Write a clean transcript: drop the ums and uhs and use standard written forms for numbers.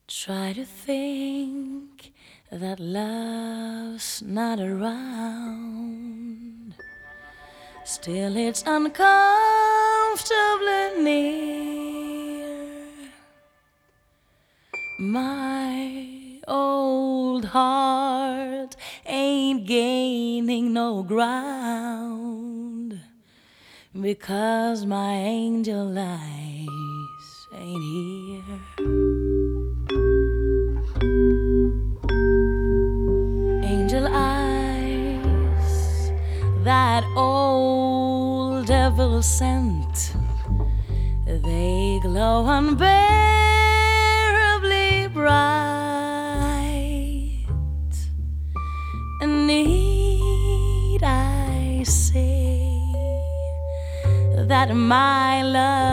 Try to think that love's not around. Still, it's uncomfortably near. My old heart ain't gaining no ground because my angel eyes ain't here. Angel eyes, that old devil sent, they glow unbearably bright. And need I say that my love